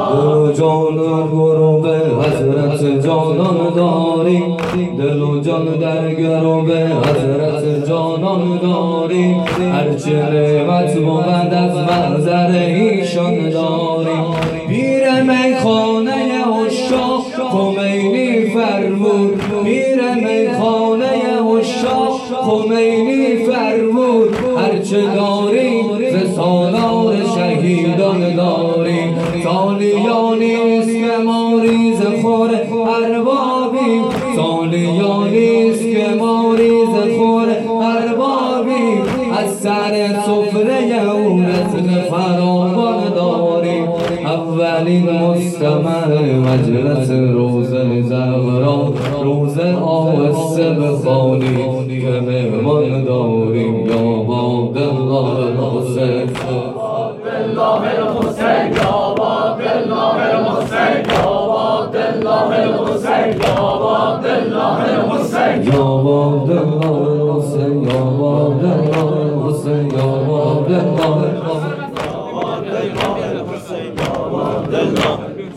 دل و جان گروه حضرت جانان داری، دل و جان در گروه حضرت جانان داری، هرچه نعمت بود از منظر ایشان داری. پیر میخانه عشاق خمینی فرمود، پیر میخانه عشاق خمینی فرمود، هرچه داری ز سالار شهیدان داری. سالیانیست که ما ریزه خور اربابیم، سالیانیست که ما ریزه خور اربابیم، از سر سفره او رزق فراوان داریم. اولین مستمع مجلس روزه زهرا، روزه آهسته بخوانی که مهمان داریم. یا عبدالله الحسین، عبدالله الحسین، یا عبدالله الحسین، یا عبدالله الحسین، یا عبدالله الحسین، یا عبدالله الحسین، یا عبدالله الحسین، یا عبدالله الحسین.